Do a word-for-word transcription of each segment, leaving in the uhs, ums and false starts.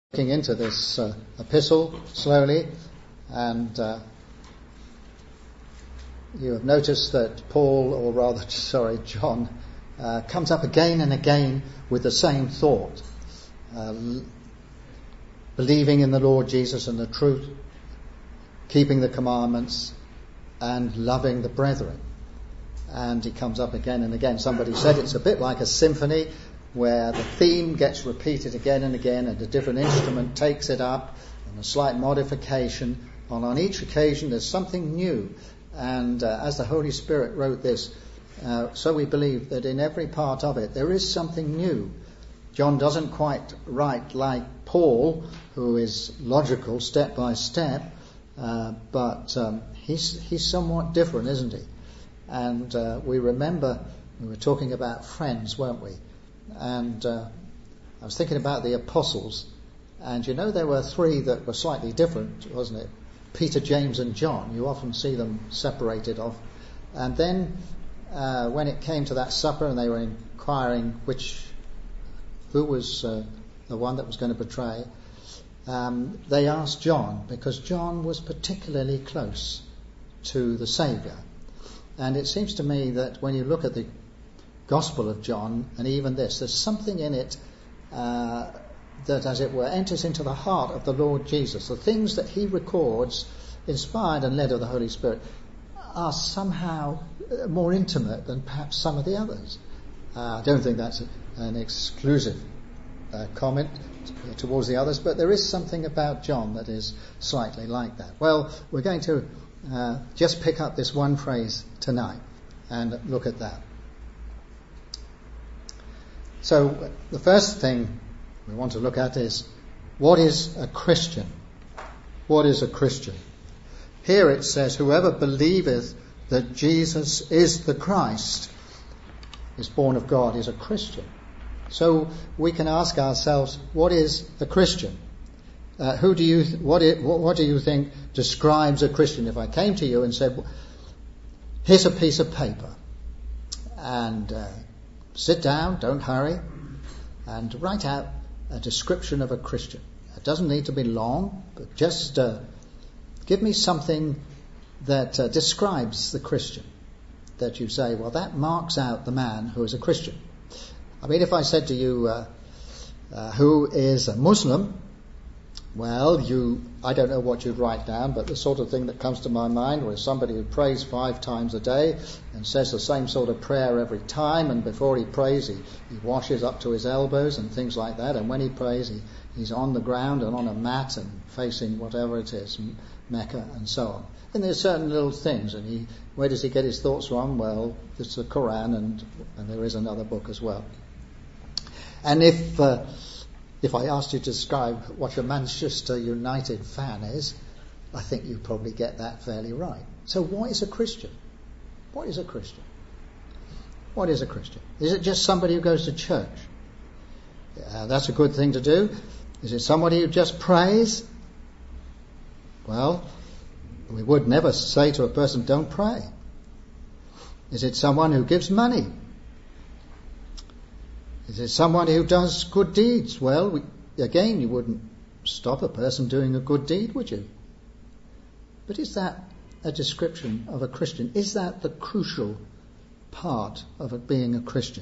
Looking into this uh, epistle slowly, and uh, you have noticed that Paul, or rather, sorry, John, uh, comes up again and again with the same thought, uh, believing in the Lord Jesus and the truth, keeping the commandments, and loving the brethren. And he comes up again and again. Somebody said it's a bit like a symphony, where the theme gets repeated again and again, and a different instrument takes it up, and a slight modification. And on each occasion there's something new. And uh, as the Holy Spirit wrote this, uh, so we believe that in every part of it there is something new. John doesn't quite write like Paul, who is logical step by step, uh, but um, he's, he's somewhat different, isn't he? And uh, we remember, we were talking about friends, weren't we? And uh, I was thinking about the apostles, and you know there were three that were slightly different, wasn't it? Peter, James and John. You often see them separated off. And then uh, when it came to that supper and they were inquiring which, who was uh, the one that was going to betray, um, they asked John, because John was particularly close to the Saviour. And it seems to me that when you look at the Gospel of John, and even this, there's something in it uh, that, as it were, enters into the heart of the Lord Jesus. The things that he records, inspired and led of the Holy Spirit, are somehow more intimate than perhaps some of the others. Uh, I don't think that's an exclusive uh, comment towards the others, but there is something about John that is slightly like that. Well, we're going to uh, just pick up this one phrase tonight and look at that. So the first thing we want to look at is, what is a Christian? What is a Christian? Here it says, whoever believeth that Jesus is the Christ is born of God, is a Christian. So we can ask ourselves, what is a Christian? Uh, who do you? Th- what, it, what, what do you think describes a Christian? If I came to you and said, here's a piece of paper, and uh, sit down, don't hurry, and write out a description of a Christian. It doesn't need to be long, but just uh, give me something that uh, describes the Christian, that you say, well, that marks out the man who is a Christian. I mean, if I said to you, uh, uh, who is a Muslim, well, you, I don't know what you'd write down, but the sort of thing that comes to my mind was somebody who prays five times a day and says the same sort of prayer every time, and before he prays he, he washes up to his elbows and things like that, and when he prays he, he's on the ground and on a mat and facing whatever it is, Mecca and so on. And there's certain little things, and he, where does he get his thoughts from? Well, it's the Quran, and, and there is another book as well. And if... Uh, If I asked you to describe what a Manchester United fan is, I think you probably get that fairly right. So what is a Christian? What is a Christian? What is a Christian? Is it just somebody who goes to church? Uh, that's a good thing to do. Is it somebody who just prays? Well, we would never say to a person, don't pray. Is it someone who gives money? Is it someone who does good deeds? Well, we, again, you wouldn't stop a person doing a good deed, would you? But is that a description of a Christian? Is that the crucial part of it being a Christian?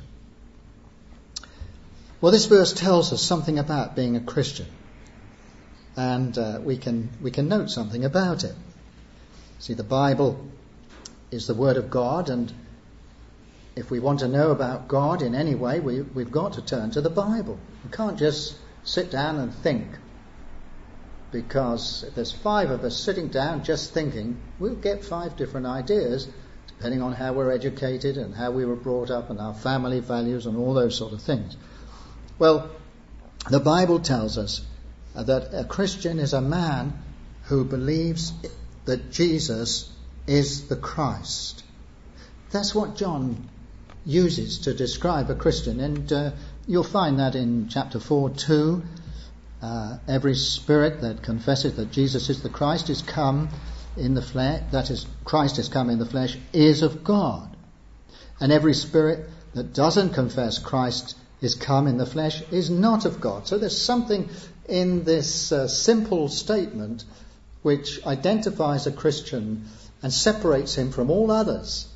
Well, this verse tells us something about being a Christian, and uh, we can we can note something about it. See, the Bible is the Word of God, and if we want to know about God in any way, we, we've got to turn to the Bible. We can't just sit down and think, because if there's five of us sitting down just thinking, we'll get five different ideas, depending on how we're educated and how we were brought up and our family values and all those sort of things. Well, the Bible tells us that a Christian is a man who believes that Jesus is the Christ. That's what John uses to describe a Christian, and uh, you'll find that in chapter four too. Uh, every spirit that confesses that Jesus is the Christ is come in the flesh, that is, Christ is come in the flesh, is of God. And every spirit that doesn't confess Christ is come in the flesh is not of God. So there's something in this uh, simple statement which identifies a Christian and separates him from all others.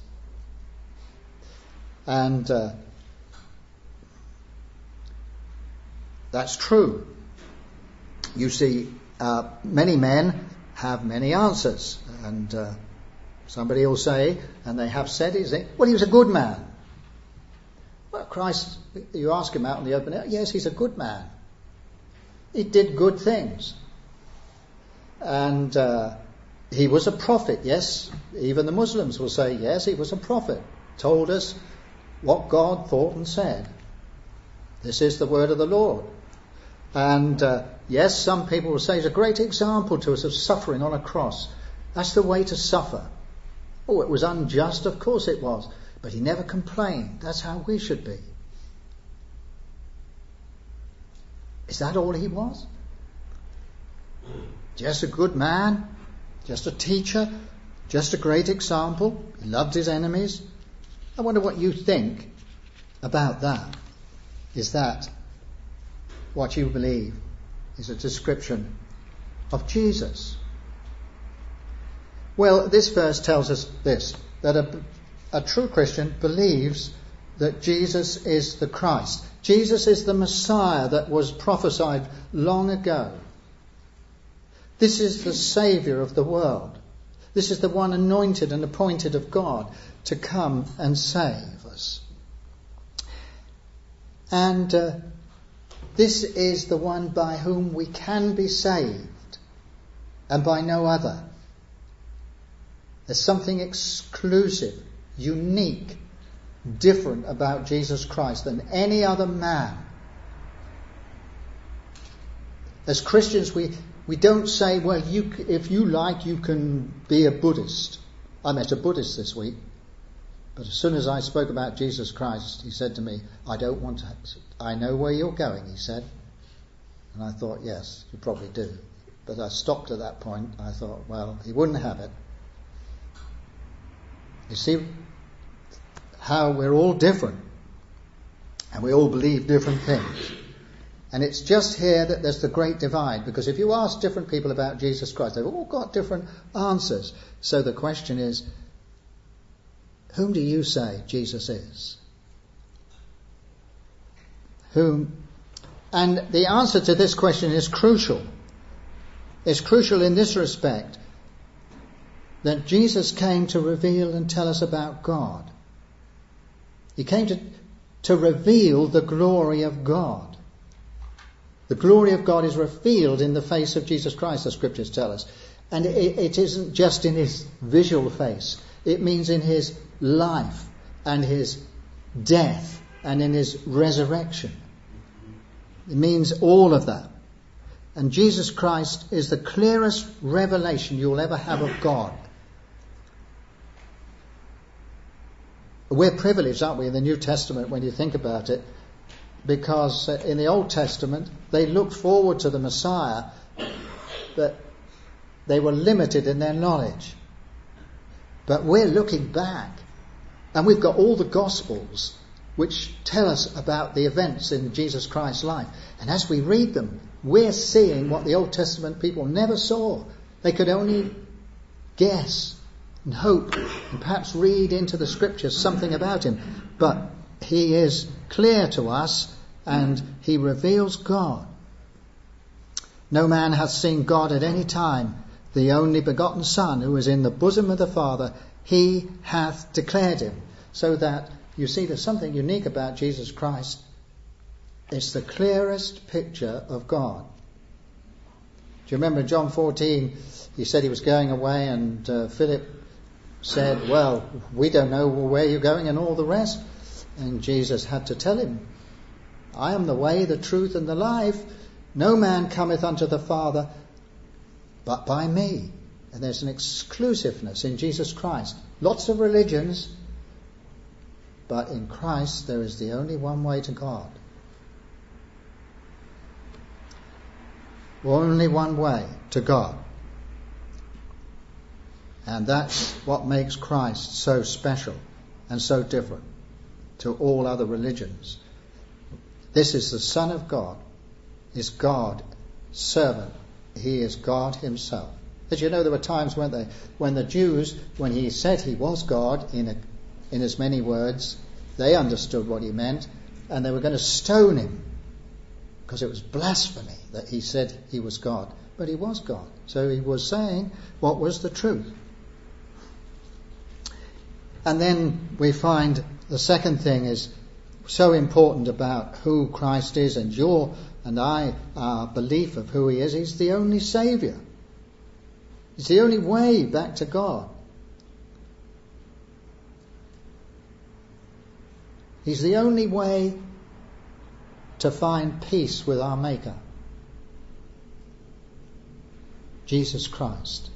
And uh, that's true. You see, uh, many men have many answers, and uh, somebody will say, and they have said, is it, well, he was a good man. Well, Christ, you ask him out in the open air, yes, he's a good man. He did good things. And uh, he was a prophet, yes. Even the Muslims will say, yes, he was a prophet. Told us what God thought and said. This is the word of the Lord. And uh, yes, some people will say he's a great example to us of suffering on a cross. That's the way to suffer. Oh, it was unjust, of course it was. But he never complained. That's how we should be. Is that all he was? Just a good man? Just a teacher? Just a great example? He loved his enemies? I wonder what you think about that. Is that what you believe is a description of Jesus? Well, this verse tells us this, that a, a true Christian believes that Jesus is the Christ. Jesus is the Messiah that was prophesied long ago. This is the Saviour of the world. This is the one anointed and appointed of God to come and save us. And uh, this is the one by whom we can be saved, and by no other. There's something exclusive, unique, different about Jesus Christ than any other man. As Christians, we, we don't say, well, you, if you like, you can be a Buddhist. I met a Buddhist this week, but as soon as I spoke about Jesus Christ, he said to me, I don't want to, I know where you're going, he said. And I thought, yes, you probably do. But I stopped at that point. I thought, well, he wouldn't have it. You see how we're all different, and we all believe different things. And it's just here that there's the great divide, because if you ask different people about Jesus Christ, they've all got different answers. So the question is, whom do you say Jesus is? Whom? And the answer to this question is crucial. It's crucial in this respect, that Jesus came to reveal and tell us about God. He came to, to reveal the glory of God. The glory of God is revealed in the face of Jesus Christ, the scriptures tell us. And it, it isn't just in his visual face. It means in his life and his death and in his resurrection. It means all of that. And Jesus Christ is the clearest revelation you'll ever have of God. We're privileged, aren't we, in the New Testament when you think about it, because in the Old Testament they looked forward to the Messiah, but they were limited in their knowledge. But we're looking back, and we've got all the Gospels which tell us about the events in Jesus Christ's life. And as we read them, we're seeing what the Old Testament people never saw. They could only guess and hope and perhaps read into the scriptures something about him. But he is clear to us, and he reveals God. No man hath seen God at any time. The only begotten Son, who is in the bosom of the Father, he hath declared him. So that, you see, there's something unique about Jesus Christ. It's the clearest picture of God. Do you remember in John fourteen, he said he was going away, and uh, Philip said, well, we don't know where you're going and all the rest. And Jesus had to tell him, I am the way, the truth, and the life. No man cometh unto the Father but by me. And there's an exclusiveness in Jesus Christ. Lots of religions, but in Christ there is the only one way to God. Only one way to God. And that's what makes Christ so special and so different to all other religions. This is the Son of God, is God, servant. He is God himself. As you know, there were times when they, when the Jews, when he said he was God in a, in as many words, they understood what he meant, and they were going to stone him because it was blasphemy that he said he was God. But he was God. So he was saying what was the truth. And then we find the second thing is so important about who Christ is, and your and I, our belief of who he is. He's the only Saviour. He's the only way back to God. He's the only way to find peace with our Maker. Jesus Christ,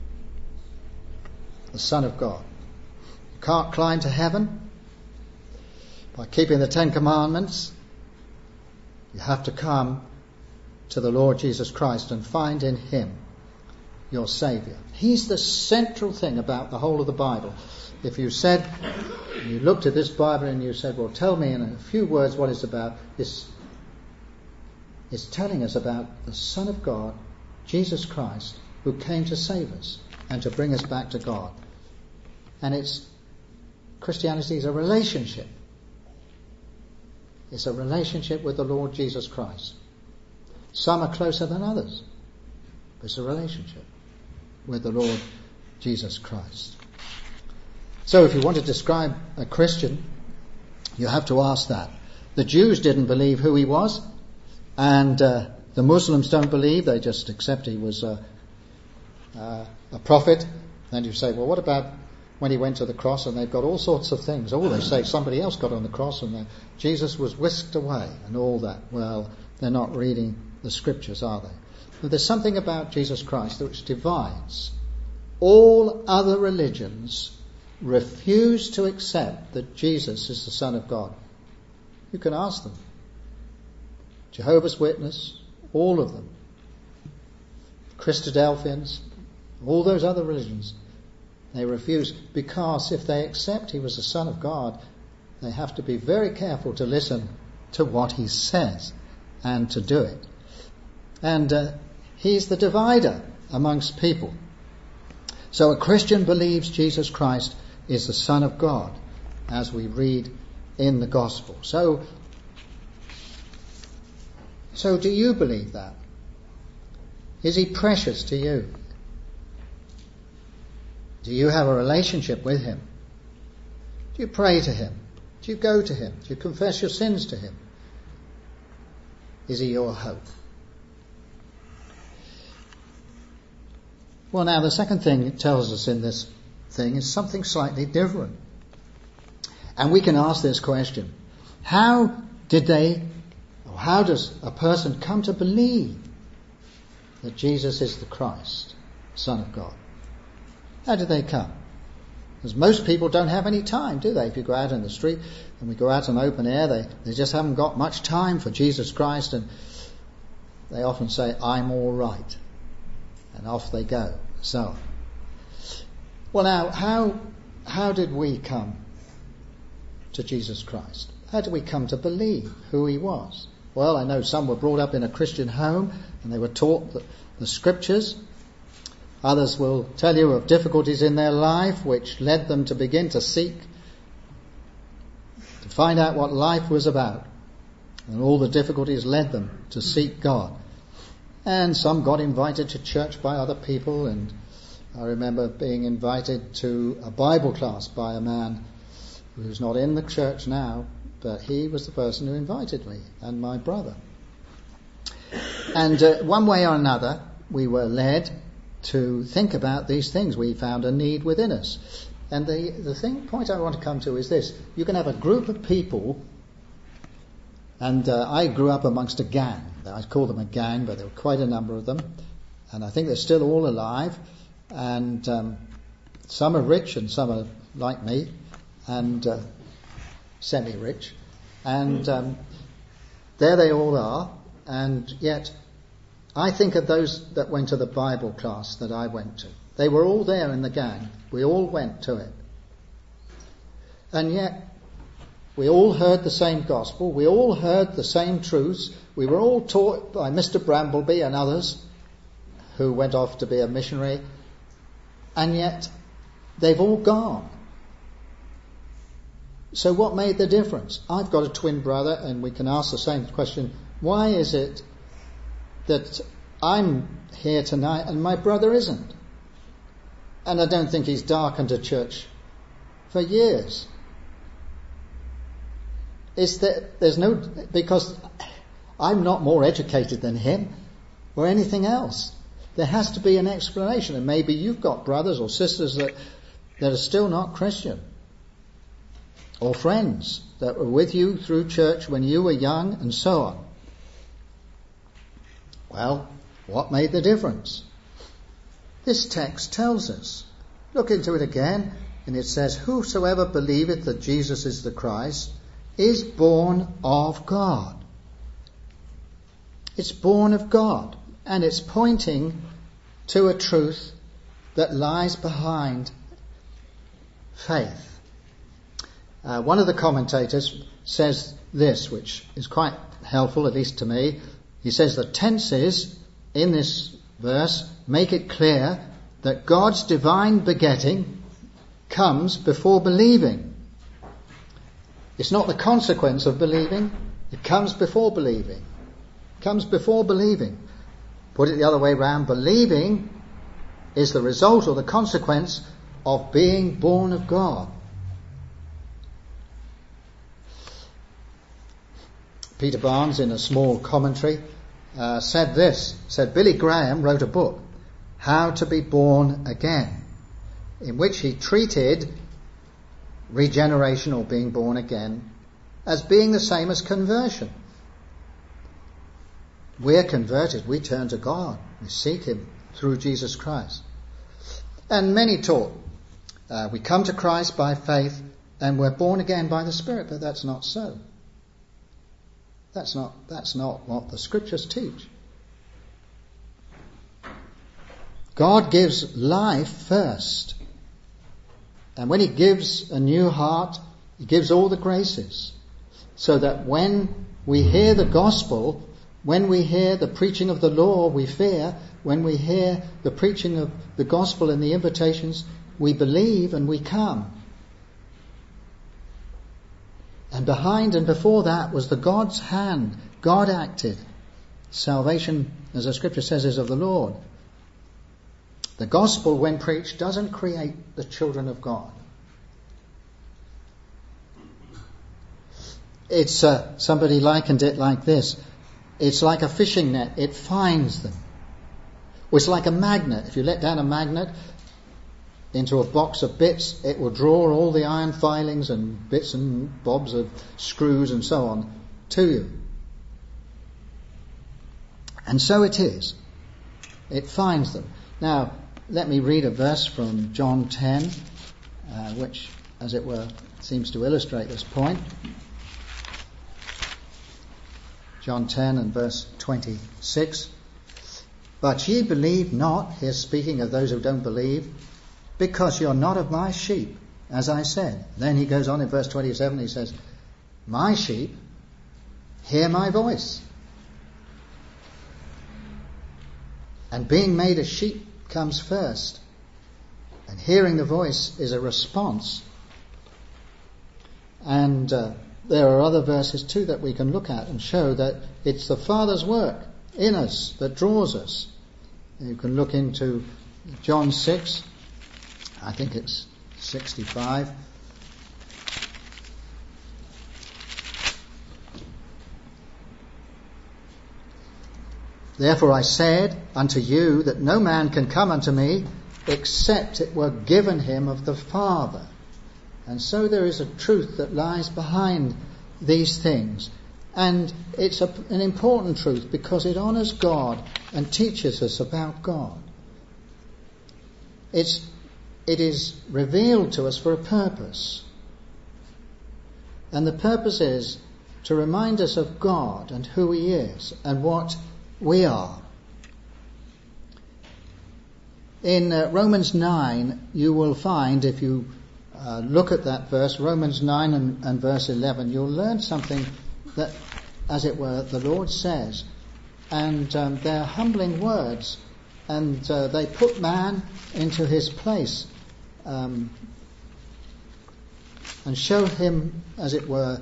the Son of God. You can't climb to heaven by keeping the Ten Commandments. You have to come to the Lord Jesus Christ and find in him your Saviour. He's the central thing about the whole of the Bible. If you said, you looked at this Bible and you said, well, tell me in a few words what it's about, this is telling us about the Son of God, Jesus Christ, who came to save us and to bring us back to God. And it's Christianity is a relationship. It's a relationship with the Lord Jesus Christ. Some are closer than others, but it's a relationship with the Lord Jesus Christ. So if you want to describe a Christian, you have to ask that. The Jews didn't believe who he was, and uh, the Muslims don't believe. They just accept he was a, uh, a prophet. Then you say, well, what about when he went to the cross? And they've got all sorts of things. Oh, they say somebody else got on the cross and Jesus was whisked away and all that. Well, they're not reading the scriptures, are they? But there's something about Jesus Christ which divides. All other religions refuse to accept that Jesus is the Son of God. You can ask them. Jehovah's Witness, all of them. Christadelphians, all those other religions, they refuse, because if they accept he was the Son of God, they have to be very careful to listen to what he says and to do it. And uh, he's the divider amongst people. So a Christian believes Jesus Christ is the Son of God, as we read in the Gospel. So, so do you believe that? Is he precious to you? Do you have a relationship with him? Do you pray to him? Do you go to him? Do you confess your sins to him? Is he your hope? Well, now the second thing it tells us in this thing is something slightly different. And we can ask this question. How did they, or how does a person come to believe that Jesus is the Christ, Son of God? How did they come? Because most people don't have any time, do they? If you go out in the street and we go out in open air, they, they just haven't got much time for Jesus Christ, and they often say, I'm all right. And off they go. So, well now, how how did we come to Jesus Christ? How did we come to believe who he was? Well, I know some were brought up in a Christian home and they were taught the, the scriptures. Others will tell you of difficulties in their life which led them to begin to seek, to find out what life was about. And all the difficulties led them to seek God. And some got invited to church by other people, and I remember being invited to a Bible class by a man who's not in the church now, but he was the person who invited me and my brother. And uh, one way or another, we were led to think about these things. We found a need within us. And the, the thing, point I want to come to is this. You can have a group of people, and uh, I grew up amongst a gang. I call them a gang, but there were quite a number of them. And I think they're still all alive. And um, some are rich and some are like me, and uh, semi-rich. And um, there they all are. And yet I think of those that went to the Bible class that I went to. They were all there in the gang. We all went to it. And yet We all heard the same gospel. We all heard the same truths. We were all taught by Mister Brambleby and others who went off to be a missionary. And yet they've all gone. So what made the difference? I've got a twin brother, and we can ask the same question. Why is it that I'm here tonight and my brother isn't? And I don't think he's darkened a church for years. Is that there's no, because I'm not more educated than him or anything else. There has to be an explanation, and maybe you've got brothers or sisters that, that are still not Christian, or friends that were with you through church when you were young, and so on. Well, what made the difference? This text tells us. Look into it again, and it says, "Whosoever believeth that Jesus is the Christ is born of God." It's born of God, and it's pointing to a truth that lies behind faith. Uh, one of the commentators says this, which is quite helpful, at least to me. He says the tenses in this verse make it clear that God's divine begetting comes before believing. It's not the consequence of believing. It comes before believing. It comes before believing. Put it the other way round. Believing is the result or the consequence of being born of God. Peter Barnes, in a small commentary, uh, said this, said Billy Graham wrote a book, How to be Born Again, in which he treated regeneration or being born again as being the same as conversion. We're converted, we turn to God, we seek him through Jesus Christ. And many taught uh, we come to Christ by faith and we're born again by the Spirit, but that's not so. That's not, that's not what the scriptures teach. God gives life first. And when he gives a new heart, he gives all the graces. So that when we hear the gospel, when we hear the preaching of the law, we fear. When we hear the preaching of the gospel and the invitations, we believe and we come. And behind and before that was the God's hand. God acted. Salvation, as the scripture says, is of the Lord. The gospel, when preached, doesn't create the children of God. It's uh, somebody likened it like this. It's like a fishing net. It finds them. Or it's like a magnet. If you let down a magnet into a box of bits, it will draw all the iron filings and bits and bobs of screws and so on to you. And so it is. It finds them. Now, let me read a verse from John ten, uh, which, as it were, seems to illustrate this point. John ten and verse twenty-six. But ye believe not, here's speaking of those who don't believe, because you're not of my sheep, as I said. Then he goes on in verse twenty-seven, he says, my sheep hear my voice. And being made a sheep comes first. And hearing the voice is a response. And uh, there are other verses too that we can look at and show that it's the Father's work in us that draws us. You can look into John six, I think it's sixty-five. Therefore I said unto you that no man can come unto me except it were given him of the Father. And so there is a truth that lies behind these things. And it's a, an important truth because it honours God and teaches us about God. It's, it is revealed to us for a purpose. And the purpose is to remind us of God and who he is and what we are. In uh, Romans nine, you will find, if you uh, look at that verse, Romans nine and, and verse eleven, you'll learn something that, as it were, the Lord says. And um, they're humbling words, and uh, they put man into his place um, and show him, as it were,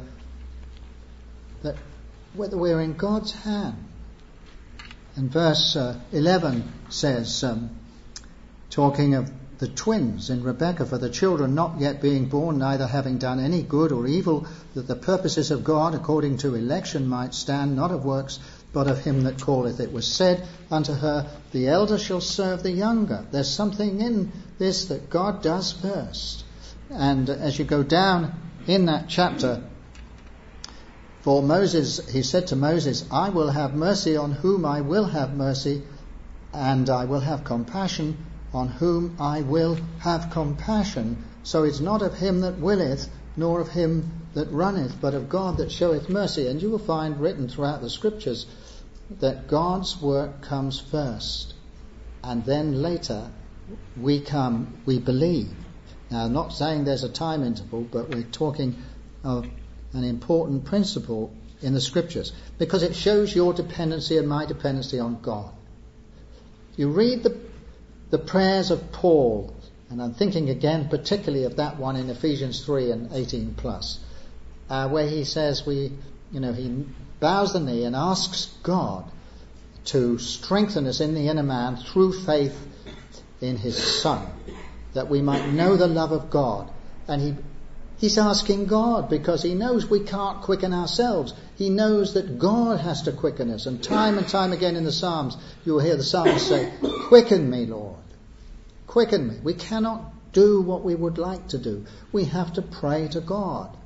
that whether we're in God's hand. And verse uh, eleven says, um, talking of the twins in Rebekah, for the children not yet being born, neither having done any good or evil, that the purposes of God according to election might stand, not of works, but of him that calleth. It was said unto her, the elder shall serve the younger. There's something in this that God does first. And as you go down in that chapter, for Moses, he said to Moses, I will have mercy on whom I will have mercy, and I will have compassion on whom I will have compassion. So it's not of him that willeth, nor of him that runneth, but of God that showeth mercy. And you will find written throughout the scriptures that God's work comes first, and then later we come, we believe. Now, I'm not saying there's a time interval, but we're talking of an important principle in the scriptures, because it shows your dependency and my dependency on God. You read the the prayers of Paul, and I'm thinking again particularly of that one in Ephesians three and eighteen plus, uh, where he says we, you know, he bows the knee and asks God to strengthen us in the inner man through faith in his Son, that we might know the love of God. And he he's asking God because he knows we can't quicken ourselves. He knows that God has to quicken us. And time and time again in the Psalms, you'll hear the psalmist say, quicken me, Lord. Quicken me. We cannot do what we would like to do. We have to pray to God.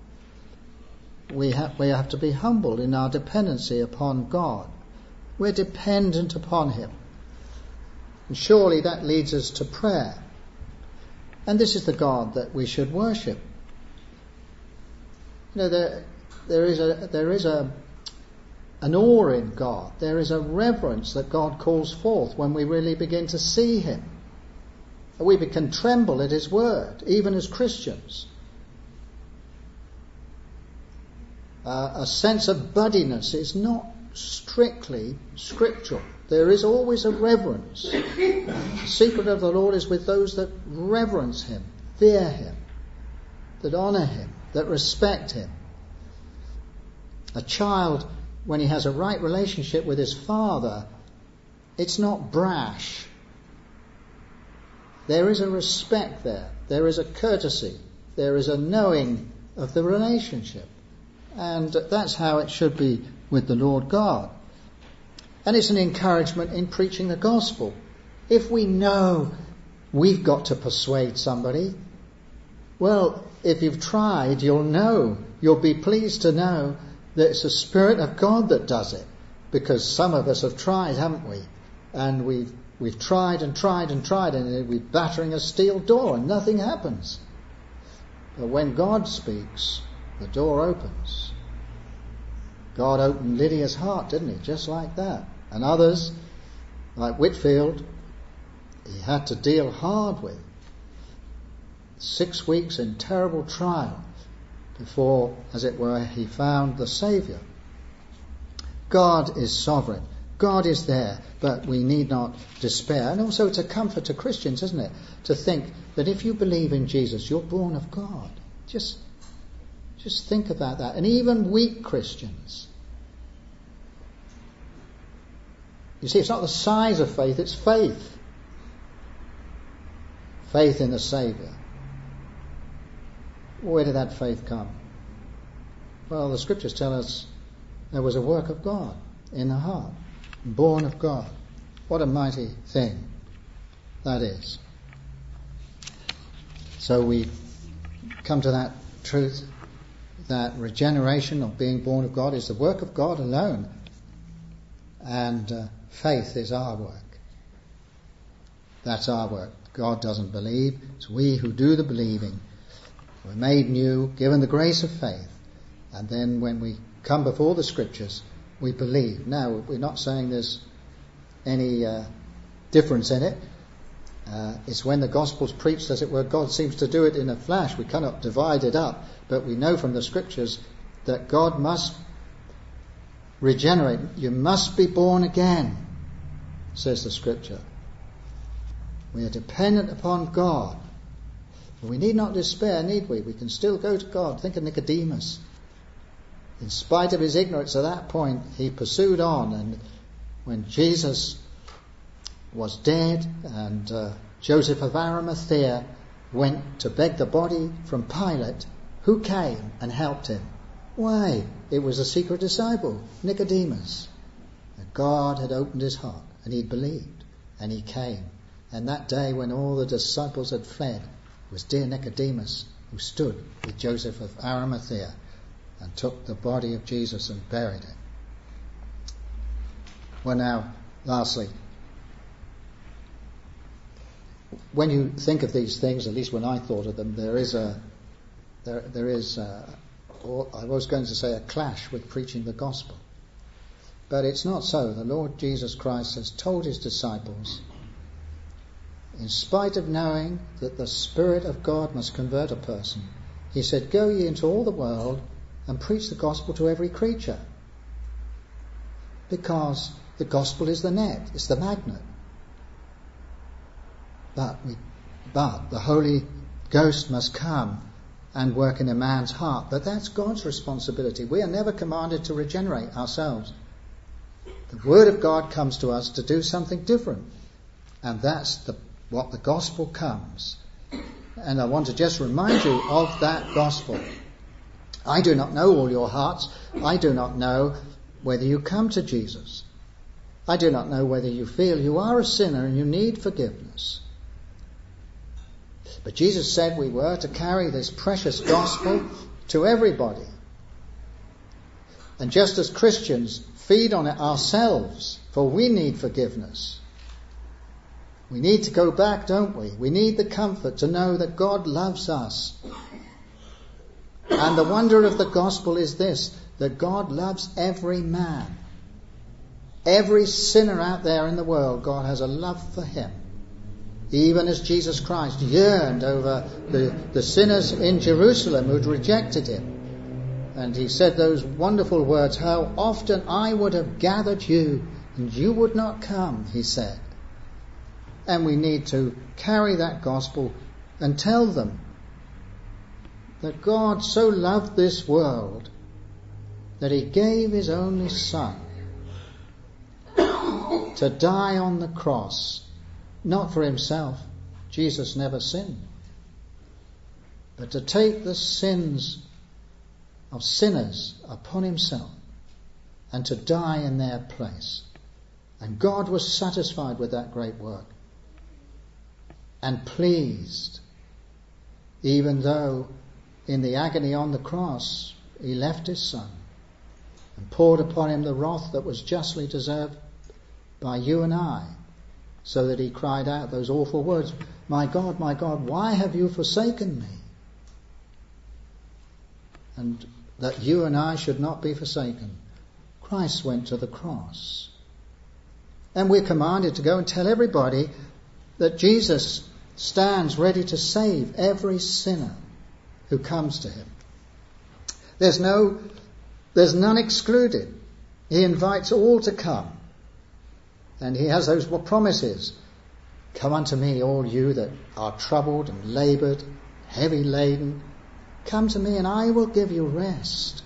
We have, we have to be humble in our dependency upon God. We're dependent upon him. And surely that leads us to prayer. And this is the God that we should worship. You know, there, there is a there is a an awe in God. There is a reverence that God calls forth when we really begin to see him. We can tremble at his word, even as Christians. Uh, a sense of buddiness is not strictly scriptural. There is always a reverence. The secret of the Lord is with those that reverence him, fear him, that honour him, that respect him. A child, when he has a right relationship with his father, it's not brash. There is a respect there. There is a courtesy. There is a knowing of the relationship. And that's how it should be with the Lord God. And it's an encouragement in preaching the gospel. If we know we've got to persuade somebody, well, if you've tried, you'll know, you'll be pleased to know that it's the Spirit of God that does it. Because some of us have tried, haven't we? And we've we've tried and tried and tried, and we're battering a steel door and nothing happens. But when God speaks, the door opens. God opened Lydia's heart, didn't he? Just like that. And others, like Whitfield, he had to deal hard with. Six weeks in terrible trial before, as it were, he found the Saviour. God is sovereign. God is there, but we need not despair. And also it's a comfort to Christians, isn't it, to think that if you believe in Jesus, you're born of God. Just, just think about that. And even weak Christians. You see, it's not the size of faith, it's faith. Faith in the Saviour. Where did that faith come? Well, the scriptures tell us there was a work of God in the heart, born of God. What a mighty thing that is. So we come to that truth that regeneration, or being born of God, is the work of God alone, and uh, faith is our work. That's our work. God doesn't believe. It's we who do the believing. We're made new, given the grace of faith, and then when we come before the scriptures, we believe. Now, we're not saying there's any uh, difference in it, Uh, it's when the gospel's preached, as it were, God seems to do it in a flash. We cannot divide it up, but we know from the scriptures that God must regenerate. You must be born again, says the scripture. We are dependent upon God. But we need not despair, need we? We can still go to God. Think of Nicodemus. In spite of his ignorance at that point, he pursued on, and when Jesus was dead and uh, Joseph of Arimathea went to beg the body from Pilate, who came and helped him? Why, it was a secret disciple, Nicodemus. And God had opened his heart and he'd believed, and he came. And that day when all the disciples had fled, it was dear Nicodemus who stood with Joseph of Arimathea and took the body of Jesus and buried it. Well, now, lastly, when you think of these things, at least when I thought of them, there is a, there, there is a, or I was going to say a clash with preaching the gospel. But it's not so. The Lord Jesus Christ has told his disciples, in spite of knowing that the Spirit of God must convert a person, he said, go ye into all the world and preach the gospel to every creature. Because the gospel is the net, it's the magnet. But, we, but the Holy Ghost must come and work in a man's heart. But that's God's responsibility. We are never commanded to regenerate ourselves. The Word of God comes to us to do something different. And that's the, what the gospel comes. And I want to just remind you of that gospel. I do not know all your hearts. I do not know whether you come to Jesus. I do not know whether you feel you are a sinner and you need forgiveness. But Jesus said we were to carry this precious gospel to everybody. And just as Christians feed on it ourselves, for we need forgiveness. We need to go back, don't we? We need the comfort to know that God loves us. And the wonder of the gospel is this, that God loves every man. Every sinner out there in the world, God has a love for him. Even as Jesus Christ yearned over the, the sinners in Jerusalem who'd rejected him. And he said those wonderful words, how often I would have gathered you and you would not come, he said. And we need to carry that gospel and tell them that God so loved this world that he gave his only Son to die on the cross. Not for himself, Jesus never sinned, but to take the sins of sinners upon himself and to die in their place. And God was satisfied with that great work and pleased, even though in the agony on the cross he left his Son and poured upon him the wrath that was justly deserved by you and I, so that he cried out those awful words, my God, my God, why have you forsaken me? And that you and I should not be forsaken, Christ went to the cross. And we're commanded to go and tell everybody that Jesus stands ready to save every sinner who comes to him. There's no, there's none excluded. He invites all to come. And he has those promises. Come unto me, all you that are troubled and laboured, heavy laden. Come to me and I will give you rest.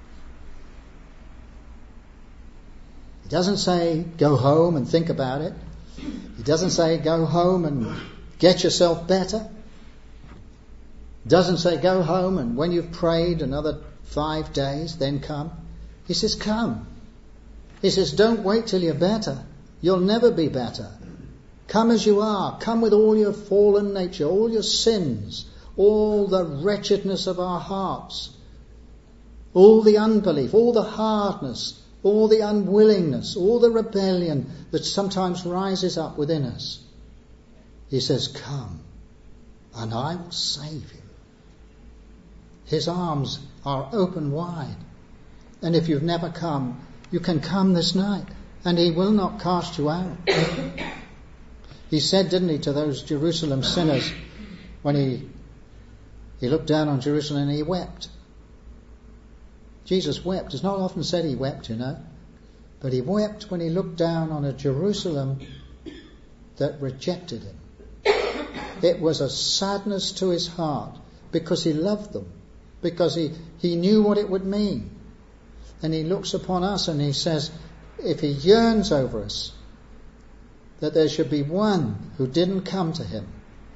He doesn't say go home and think about it. He doesn't say go home and get yourself better. He doesn't say go home and when you've prayed another five days, then come. He says come. He says don't wait till you're better. You'll never be better. Come as you are. Come with all your fallen nature, all your sins, all the wretchedness of our hearts, all the unbelief, all the hardness, all the unwillingness, all the rebellion that sometimes rises up within us. He says, come, and I will save you. His arms are open wide. And if you've never come, you can come this night. And he will not cast you out. He said, didn't he, to those Jerusalem sinners when he, he looked down on Jerusalem and he wept. Jesus wept. It's not often said he wept, you know. But he wept when he looked down on a Jerusalem that rejected him. It was a sadness to his heart because he loved them, because he, he knew what it would mean. And he looks upon us and he says, if he yearns over us, that there should be one who didn't come to him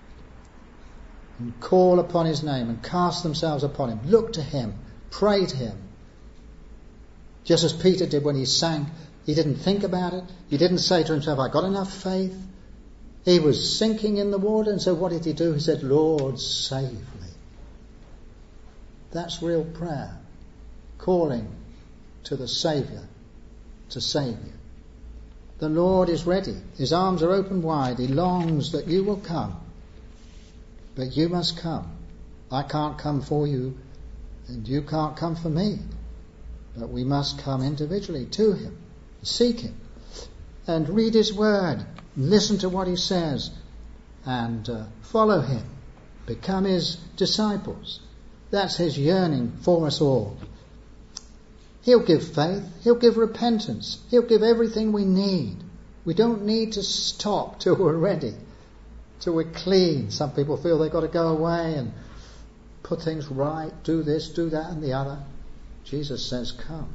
and call upon his name and cast themselves upon him, look to him, pray to him. Just as Peter did when he sank, he didn't think about it. He didn't say to himself, I got enough faith. He was sinking in the water, and so what did he do? He said, Lord, save me. That's real prayer. Calling to the Saviour to save you. The Lord is ready. His arms are open wide. He longs that you will come. But you must come. I can't come for you, and you can't come for me. But we must come individually to him, seek him, and read his word, listen to what he says, and uh, follow him, become his disciples. That's his yearning for us all. He'll give faith, he'll give repentance, he'll give everything we need. We don't need to stop till we're ready, till we're clean. Some people feel they've got to go away and put things right, do this, do that and the other. Jesus says, come.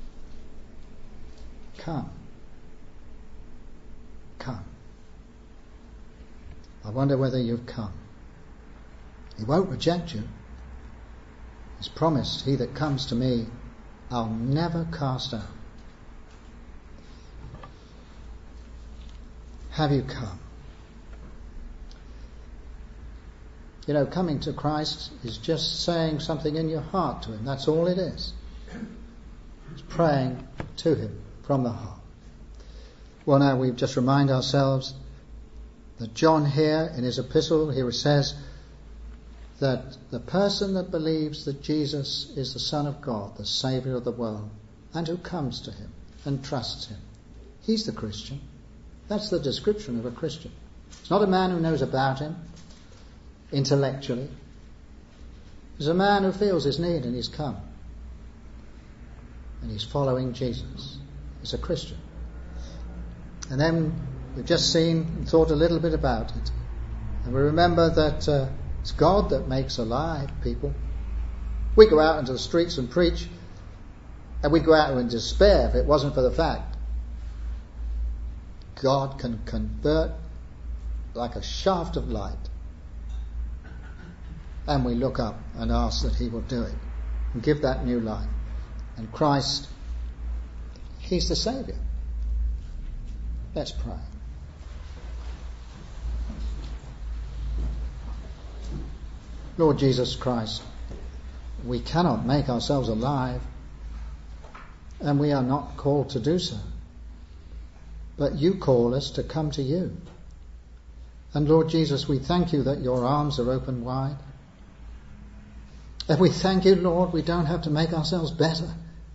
Come. Come. I wonder whether you've come. He won't reject you. He's promised, he that comes to me, I'll never cast out. Have you come? You know, coming to Christ is just saying something in your heart to him. That's all it is. It's praying to him from the heart. Well, now we just remind ourselves that John here in his epistle, here says that the person that believes that Jesus is the Son of God, the Saviour of the world, and who comes to him and trusts him, he's the Christian. That's the description of a Christian. It's not a man who knows about him intellectually. It's a man who feels his need and he's come. And he's following Jesus. It's a Christian. And then we've just seen and thought a little bit about it. And we remember that uh, it's God that makes alive people. We go out into the streets and preach, and we go out in despair if it wasn't for the fact God can convert like a shaft of light. And we look up and ask that he will do it and give that new life. And Christ, he's the Saviour. Let's pray. Lord Jesus Christ, we cannot make ourselves alive, and we are not called to do so. But you call us to come to you. And Lord Jesus, we thank you that your arms are open wide. And we thank you, Lord, we don't have to make ourselves better,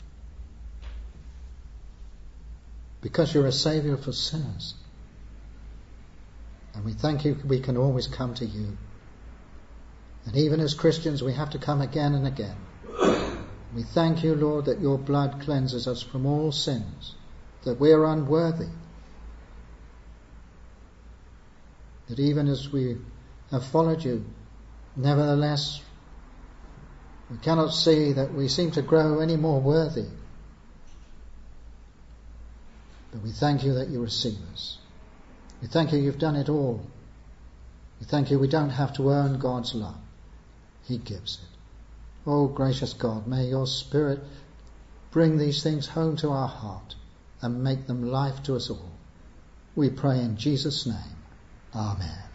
because you're a Saviour for sinners. And we thank you we can always come to you. And even as Christians, we have to come again and again. We thank you, Lord, that your blood cleanses us from all sins, that we're unworthy, that even as we have followed you, nevertheless, we cannot see that we seem to grow any more worthy. But we thank you that you receive us. We thank you you've done it all. We thank you we don't have to earn God's love. He gives it. Oh, gracious God, may your Spirit bring these things home to our heart and make them life to us all. We pray in Jesus' name. Amen.